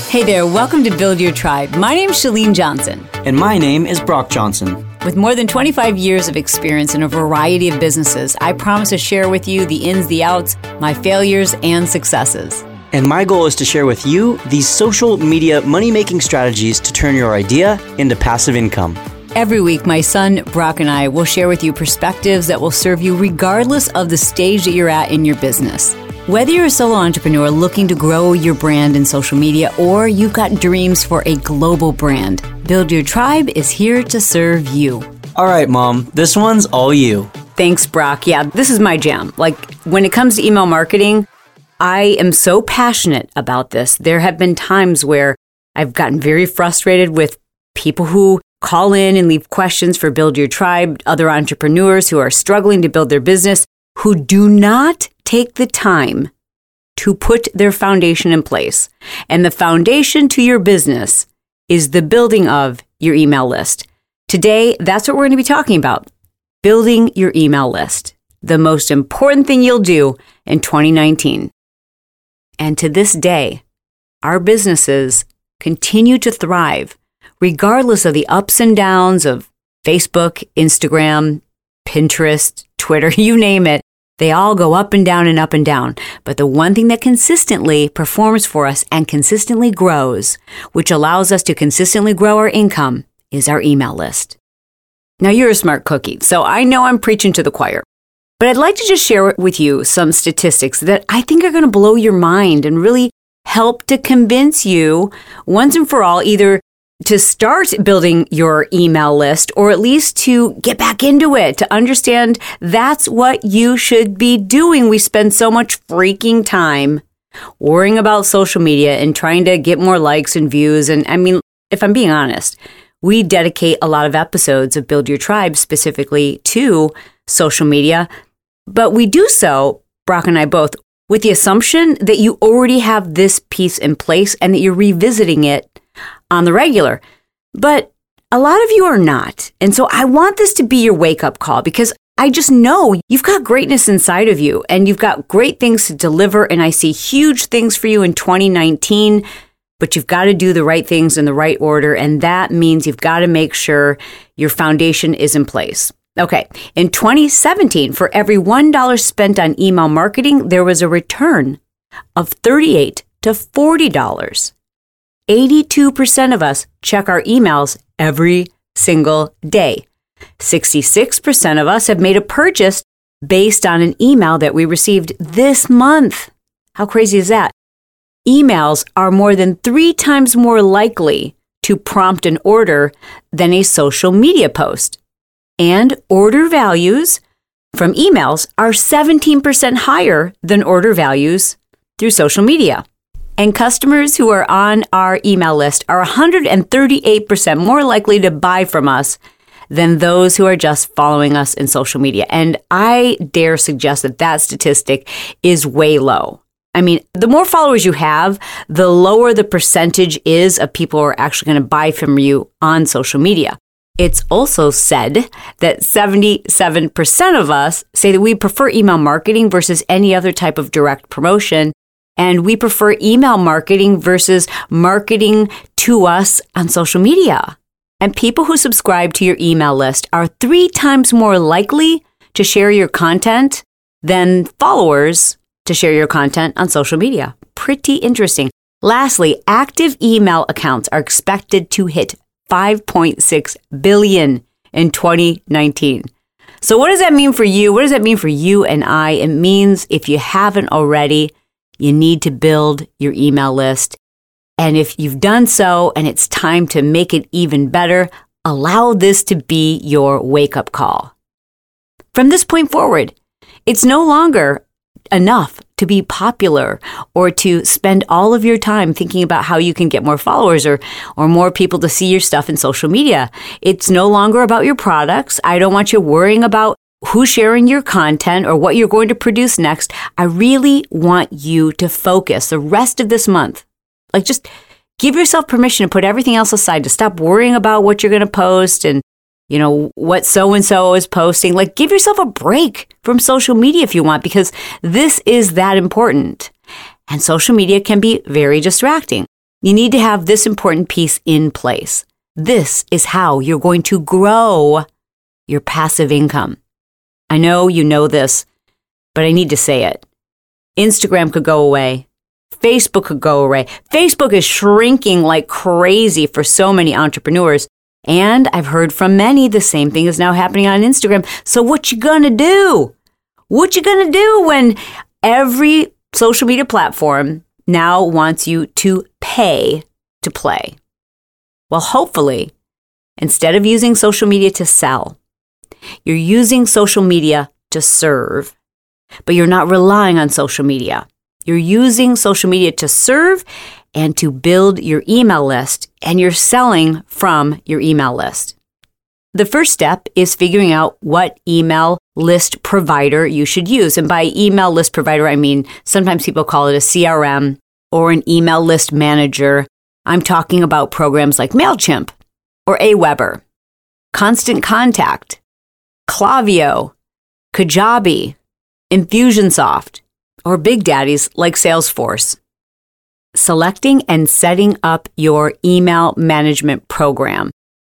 Hey there, welcome to Build Your Tribe. My name's Chalene Johnson. And my name is Brock Johnson. With more than 25 years of experience in a variety of businesses, I promise to share with you the ins, the outs, my failures, and successes. And my goal is to share with you these social media money-making strategies to turn your idea into passive income. Every week, my son, Brock, and I will share with you perspectives that will serve you regardless of the stage that you're at in your business. Whether you're a solo entrepreneur looking to grow your brand in social media or you've got dreams for a global brand, Build Your Tribe is here to serve you. All right, Mom, this one's all you. Thanks, Brock. Yeah, this is my jam. Like, when it comes to email marketing, I am so passionate about this. There have been times where I've gotten very frustrated with people who call in and leave questions for Build Your Tribe, other entrepreneurs who are struggling to build their business, who do not take the time to put their foundation in place. And the foundation to your business is the building of your email list. Today, that's what we're going to be talking about. Building your email list. The most important thing you'll do in 2019. And to this day, our businesses continue to thrive regardless of the ups and downs of Facebook, Instagram, Pinterest, Twitter, you name it. They all go up and down and up and down. But the one thing that consistently performs for us and consistently grows, which allows us to consistently grow our income, is our email list. Now, you're a smart cookie, so I know I'm preaching to the choir. But I'd like to just share with you some statistics that I think are going to blow your mind and really help to convince you once and for all either to start building your email list or at least to get back into it, to understand that's what you should be doing. We spend so much freaking time worrying about social media and trying to get more likes and views. And I mean, if I'm being honest, we dedicate a lot of episodes of Build Your Tribe specifically to social media, but we do so, Brock and I both, with the assumption that you already have this piece in place and that you're revisiting it on the regular. But a lot of you are not. And so I want this to be your wake-up call because I just know you've got greatness inside of you and you've got great things to deliver. And I see huge things for you in 2019, but you've got to do the right things in the right order. And that means you've got to make sure your foundation is in place. Okay, in 2017, for every $1 spent on email marketing, there was a return of $38 to $40. 82% of us check our emails every single day. 66% of us have made a purchase based on an email that we received this month. How crazy is that? Emails are more than 3 times more likely to prompt an order than a social media post. And order values from emails are 17% higher than order values through social media. And customers who are on our email list are 138% more likely to buy from us than those who are just following us in social media. And I dare suggest that that statistic is way low. I mean, the more followers you have, the lower the percentage is of people who are actually going to buy from you on social media. It's also said that 77% of us say that we prefer email marketing versus any other type of direct promotion. And we prefer email marketing versus marketing to us on social media. And people who subscribe to your email list are 3 times more likely to share your content than followers to share your content on social media. Pretty interesting. Lastly, active email accounts are expected to hit 5.6 billion in 2019. So what does that mean for you? What does that mean for you and I? It means if you haven't already, you need to build your email list. And if you've done so and it's time to make it even better, allow this to be your wake-up call. From this point forward, it's no longer enough to be popular or to spend all of your time thinking about how you can get more followers or more people to see your stuff in social media. It's no longer about your products. I don't want you worrying about who's sharing your content or what you're going to produce next. I really want you to focus the rest of this month. Like, just give yourself permission to put everything else aside, to stop worrying about what you're going to post and, what so-and-so is posting. Like, give yourself a break from social media if you want, because this is that important. And social media can be very distracting. You need to have this important piece in place. This is how you're going to grow your passive income. I know you know this, but I need to say it. Instagram could go away. Facebook could go away. Facebook is shrinking like crazy for so many entrepreneurs. And I've heard from many the same thing is now happening on Instagram. So what you gonna do? What you gonna do when every social media platform now wants you to pay to play? Well, hopefully, instead of using social media to sell, you're using social media to serve, but you're not relying on social media. You're using social media to serve and to build your email list, and you're selling from your email list. The first step is figuring out what email list provider you should use. And by email list provider, I mean sometimes people call it a CRM or an email list manager. I'm talking about programs like MailChimp or Aweber, Constant Contact, Klaviyo, Kajabi, Infusionsoft, or big daddies like Salesforce. Selecting and setting up your email management program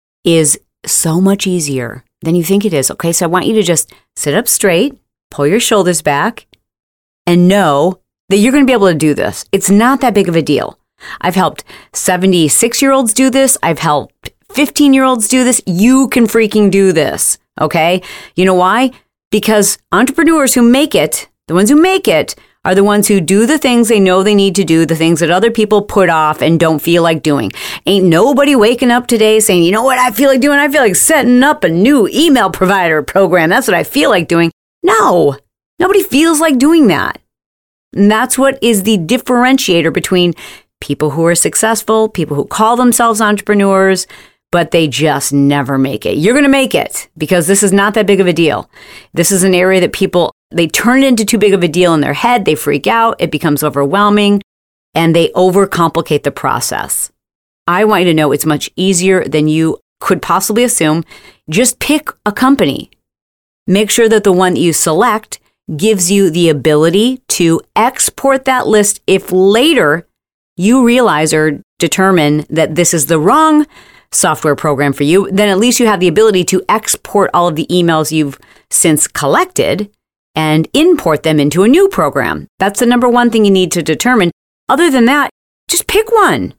is so much easier than you think it is. Okay, so I want you to just sit up straight, pull your shoulders back, and know that you're going to be able to do this. It's not that big of a deal. I've helped 76-year-olds do this. I've helped 15-year-olds do this. You can freaking do this, okay? You know why? Because entrepreneurs who make it, the ones who make it, are the ones who do the things they know they need to do, the things that other people put off and don't feel like doing. Ain't nobody waking up today saying, you know what I feel like doing? I feel like setting up a new email provider program. That's what I feel like doing. No, nobody feels like doing that. And that's what is the differentiator between people who are successful, people who call themselves entrepreneurs, but they just never make it. You're going to make it because this is not that big of a deal. This is an area that people, they turn it into too big of a deal in their head. They freak out. It becomes overwhelming and they overcomplicate the process. I want you to know it's much easier than you could possibly assume. Just pick a company. Make sure that the one that you select gives you the ability to export that list if later you realize or determine that this is the wrong software program for you, then at least you have the ability to export all of the emails you've since collected and import them into a new program. That's the number one thing you need to determine. Other than that, just pick one.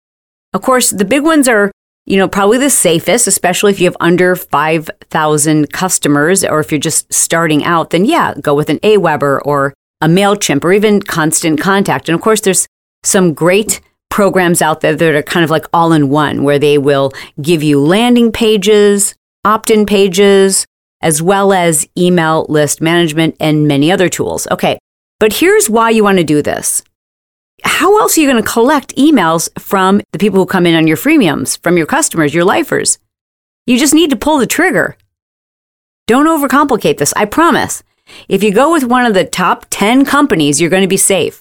Of course, the big ones are, probably the safest, especially if you have under 5,000 customers, or if you're just starting out, then yeah, go with an Aweber or a MailChimp or even Constant Contact. And of course, there's some great programs out there that are kind of like all-in-one, where they will give you landing pages, opt-in pages, as well as email list management and many other tools. Okay, but here's why you want to do this. How else are you going to collect emails from the people who come in on your freemiums, from your customers, your lifers? You just need to pull the trigger. Don't overcomplicate this, I promise. If you go with one of the top 10 companies, you're going to be safe.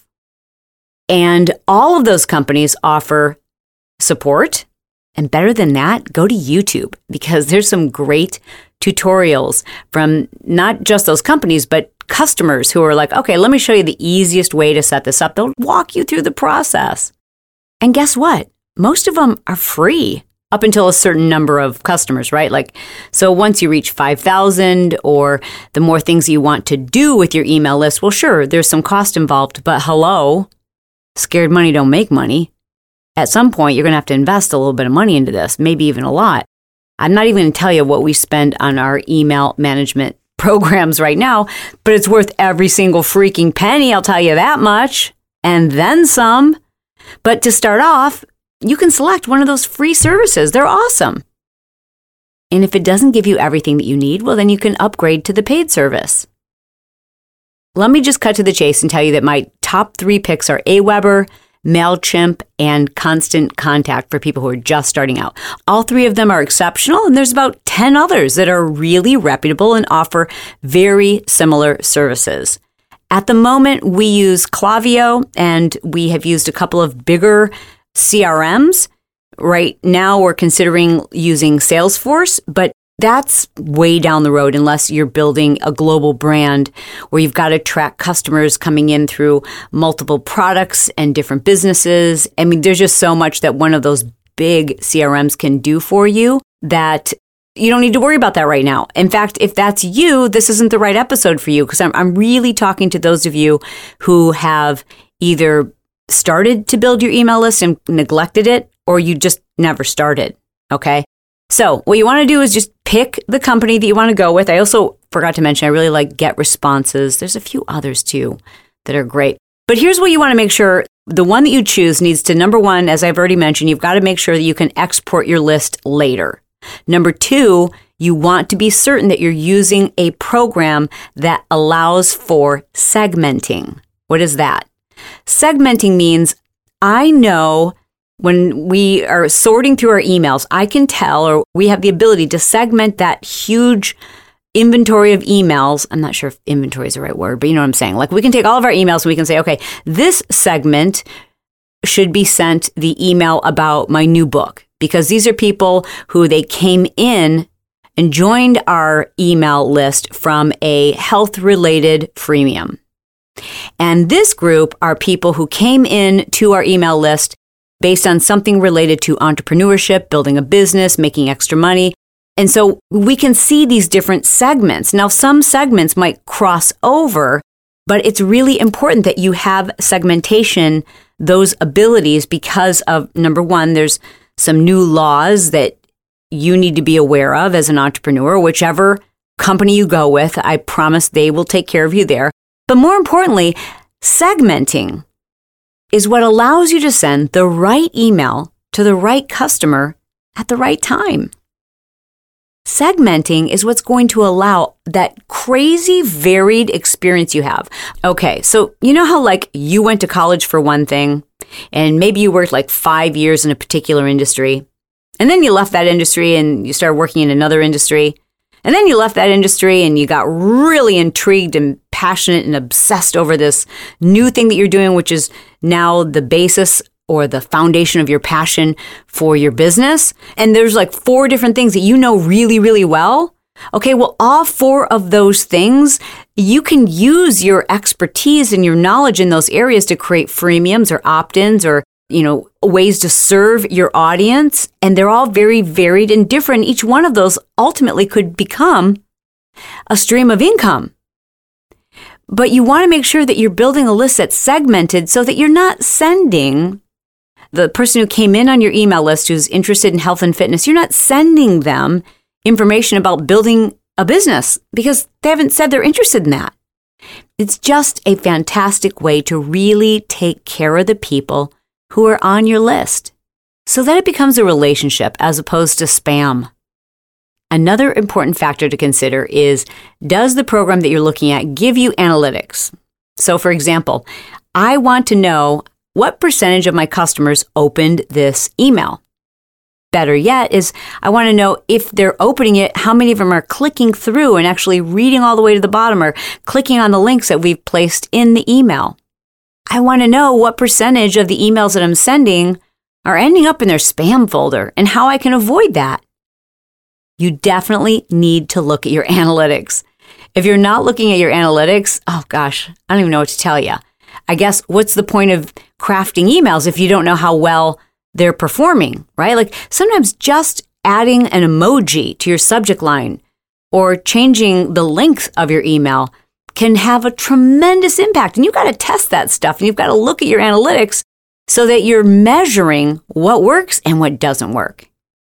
And all of those companies offer support. And better than that, go to YouTube, because there's some great tutorials from not just those companies, but customers who are like, okay, let me show you the easiest way to set this up. They'll walk you through the process. And guess what? Most of them are free up until a certain number of customers, right? So once you reach 5,000 or the more things you want to do with your email list, well, sure, there's some cost involved, but hello. Scared money don't make money. At some point, you're going to have to invest a little bit of money into this, maybe even a lot. I'm not even going to tell you what we spend on our email management programs right now, but it's worth every single freaking penny, I'll tell you that much, and then some. But to start off, you can select one of those free services. They're awesome. And if it doesn't give you everything that you need, well, then you can upgrade to the paid service. Let me just cut to the chase and tell you that my top 3 picks are Aweber, MailChimp, and Constant Contact for people who are just starting out. All 3 of them are exceptional, and there's about 10 others that are really reputable and offer very similar services. At the moment, we use Klaviyo, and we have used a couple of bigger CRMs. Right now, we're considering using Salesforce, but that's way down the road unless you're building a global brand where you've got to track customers coming in through multiple products and different businesses. I mean, there's just so much that one of those big CRMs can do for you that you don't need to worry about that right now. In fact, if that's you, this isn't the right episode for you because I'm really talking to those of you who have either started to build your email list and neglected it, or you just never started, okay? So what you want to do is just pick the company that you want to go with. I also forgot to mention, I really like GetResponses. There's a few others too that are great. But here's what you want to make sure. The one that you choose needs to, number one, as I've already mentioned, you've got to make sure that you can export your list later. Number two, you want to be certain that you're using a program that allows for segmenting. What is that? Segmenting means I know when we are sorting through our emails, I can tell, or we have the ability to segment that huge inventory of emails. I'm not sure if inventory is the right word, but you know what I'm saying. Like we can take all of our emails and we can say, okay, this segment should be sent the email about my new book because these are people who they came in and joined our email list from a health-related freemium. And this group are people who came in to our email list based on something related to entrepreneurship, building a business, making extra money. And so we can see these different segments. Now, some segments might cross over, but it's really important that you have segmentation, those abilities, because of, number one, there's some new laws that you need to be aware of as an entrepreneur. Whichever company you go with, I promise they will take care of you there. But more importantly, segmenting is what allows you to send the right email to the right customer at the right time. Segmenting is what's going to allow that crazy varied experience you have. Okay, so you know how like you went to college for one thing and maybe you worked like 5 years in a particular industry and then you left that industry and you started working in another industry and then you left that industry and you got really intrigued and passionate and obsessed over this new thing that you're doing, which is now the basis or the foundation of your passion for your business. And there's like 4 different things that you know really, really well. Okay, well, all 4 of those things, you can use your expertise and your knowledge in those areas to create freemiums or opt-ins or, you know, ways to serve your audience. And they're all very varied and different. Each one of those ultimately could become a stream of income. But you want to make sure that you're building a list that's segmented so that you're not sending the person who came in on your email list who's interested in health and fitness, you're not sending them information about building a business because they haven't said they're interested in that. It's just a fantastic way to really take care of the people who are on your list so that it becomes a relationship as opposed to spam. Another important factor to consider is, does the program that you're looking at give you analytics? So for example, I want to know what percentage of my customers opened this email. Better yet is I want to know if they're opening it, how many of them are clicking through and actually reading all the way to the bottom or clicking on the links that we've placed in the email. I want to know what percentage of the emails that I'm sending are ending up in their spam folder and how I can avoid that. You definitely need to look at your analytics. If you're not looking at your analytics, oh gosh, I don't even know what to tell you. I guess what's the point of crafting emails if you don't know how well they're performing, right? Like sometimes just adding an emoji to your subject line or changing the length of your email can have a tremendous impact. And you've got to test that stuff and you've got to look at your analytics so that you're measuring what works and what doesn't work.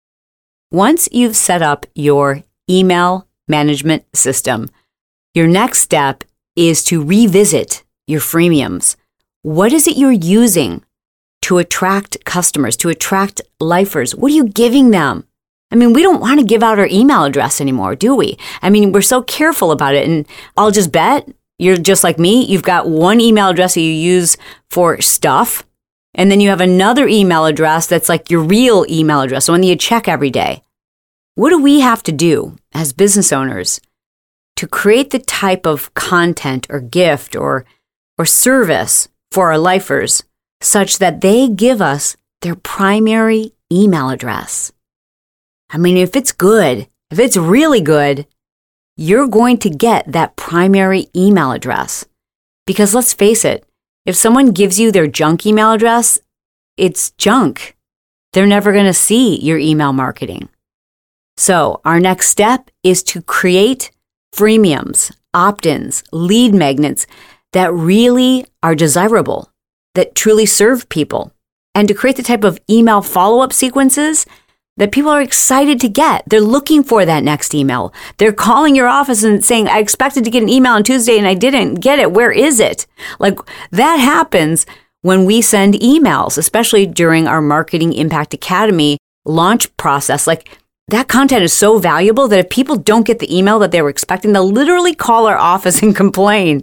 Once you've set up your email management system, your next step is to revisit your freemiums. What is it you're using to attract customers, to attract lifers? What are you giving them? I mean, we don't want to give out our email address anymore, do we? I mean, we're so careful about it. And I'll just bet you're just like me. You've got one email address that you use for stuff. And then you have another email address that's like your real email address, the one that you check every day. What do we have to do as business owners to create the type of content or gift or service for our lifers such that they give us their primary email address? I mean, if it's good, if If it's really good, you're going to get that primary email address. Because let's face it, if someone gives you their junk email address, it's junk. They're never going to see your email marketing. So our next step is to create freemiums, opt-ins, lead magnets that really are desirable, that truly serve people, and to create the type of email follow-up sequences that people are excited to get. They're looking for that next email. They're calling your office and saying, I expected to get an email on Tuesday and I didn't get it. Where is it? Like that happens when we send emails, especially during our Marketing Impact Academy launch process. Like that content is so valuable that if people don't get the email that they were expecting, they'll literally call our office and complain.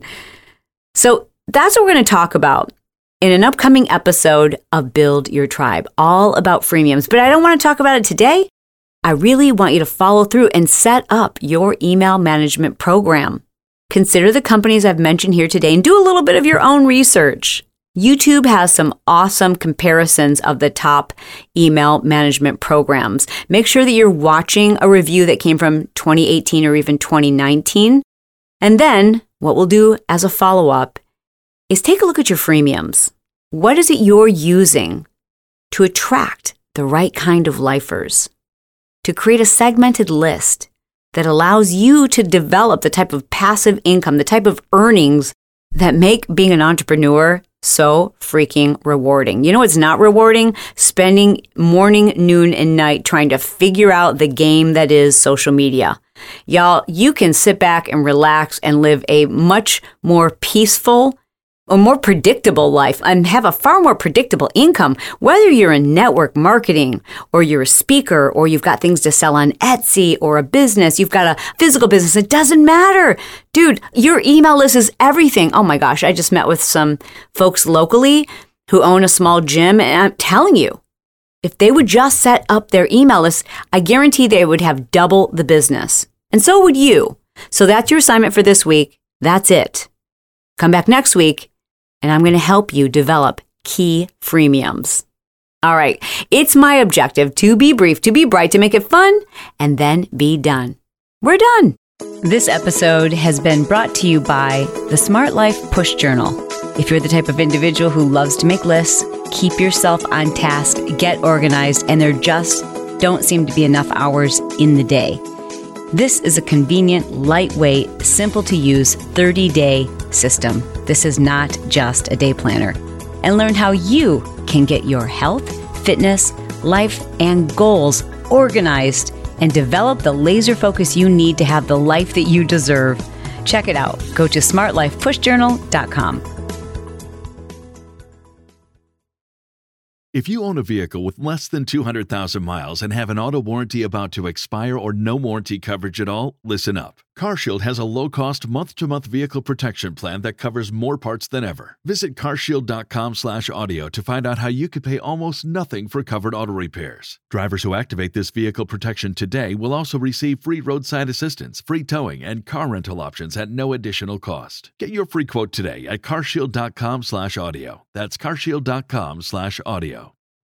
So that's what we're going to talk about in an upcoming episode of Build Your Tribe, all about freemiums. But I don't want to talk about it today. I really want you to follow through and set up your email management program. Consider the companies I've mentioned here today and do a little bit of your own research. YouTube has some awesome comparisons of the top email management programs. Make sure that you're watching a review that came from 2018 or even 2019. And then what we'll do as a follow-up is take a look at your freemiums. What is it you're using to attract the right kind of lifers? To create a segmented list that allows you to develop the type of passive income, the type of earnings that make being an entrepreneur so freaking rewarding. You know what's not rewarding? Spending morning, noon, and night trying to figure out the game that is social media. Y'all, you can sit back and relax and live a much more peaceful, a more predictable life and have a far more predictable income, whether you're in network marketing or you're a speaker or you've got things to sell on Etsy or a business, you've got a physical business. It doesn't matter. Dude, your email list is everything. Oh my gosh, I just met with some folks locally who own a small gym, and I'm telling you, if they would just set up their email list, I guarantee they would have double the business. And so would you. So that's your assignment for this week. That's it. Come back next week, and I'm going to help you develop key freemiums. All right, it's my objective to be brief, to be bright, to make it fun, and then be done. We're done. This episode has been brought to you by the Smart Life Push Journal. If you're the type of individual who loves to make lists, keep yourself on task, get organized, and there just don't seem to be enough hours in the day, this is a convenient, lightweight, simple to use 30-day system. This is not just a day planner. And learn how you can get your health, fitness, life, and goals organized and develop the laser focus you need to have the life that you deserve. Check it out. Go to smartlifepushjournal.com. If you own a vehicle with less than 200,000 miles and have an auto warranty about to expire or no warranty coverage at all, listen up. CarShield has a low-cost month-to-month vehicle protection plan that covers more parts than ever. Visit carshield.com/audio to find out how you could pay almost nothing for covered auto repairs. Drivers who activate this vehicle protection today will also receive free roadside assistance, free towing, and car rental options at no additional cost. Get your free quote today at carshield.com/audio. That's carshield.com/audio.